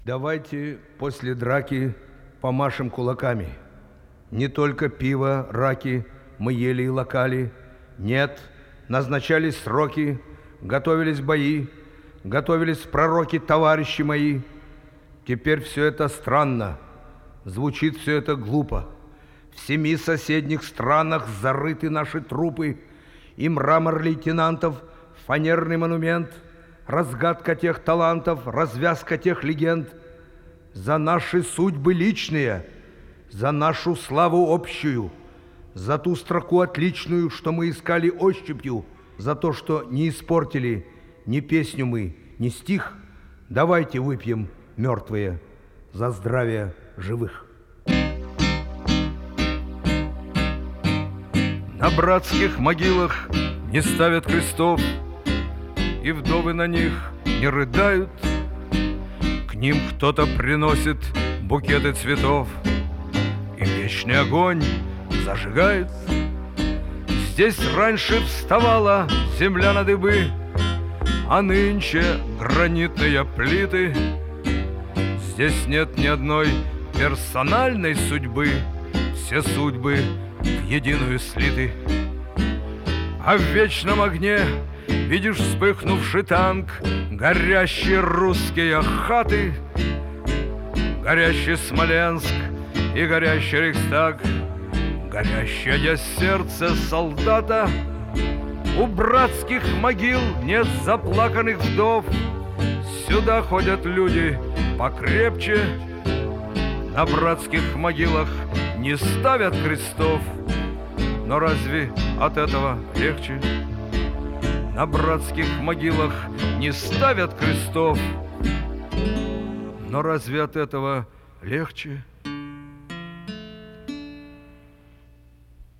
Давайте после драки помашем кулаками. Не только пиво, раки мы ели и локали. Нет, назначались сроки, готовились бои, готовились пророки, товарищи мои. Теперь все это странно, звучит все это глупо. В 7 соседних странах зарыты наши трупы, и мрамор лейтенантов, фанерный монумент, разгадка тех талантов, развязка тех легенд. За наши судьбы личные, за нашу славу общую, за ту строку отличную, что мы искали ощупью, за то, что не испортили ни песню мы, ни стих. Давайте выпьем, мертвые, за здравие живых. На братских могилах не ставят крестов, и вдовы на них не рыдают. К ним кто-то приносит букеты цветов, и вечный огонь зажигает. Здесь раньше вставала земля на дыбы, а нынче гранитные плиты. Здесь нет ни одной персональной судьбы, все судьбы в единую слиты. А в вечном огне видишь вспыхнувший танк, горящие русские хаты, горящий Смоленск и горящий Рейхстаг, горящее сердце солдата. У братских могил нет заплаканных вдов, сюда ходят люди покрепче. На братских могилах не ставят крестов, но разве от этого легче? На братских могилах не ставят крестов, но разве от этого легче?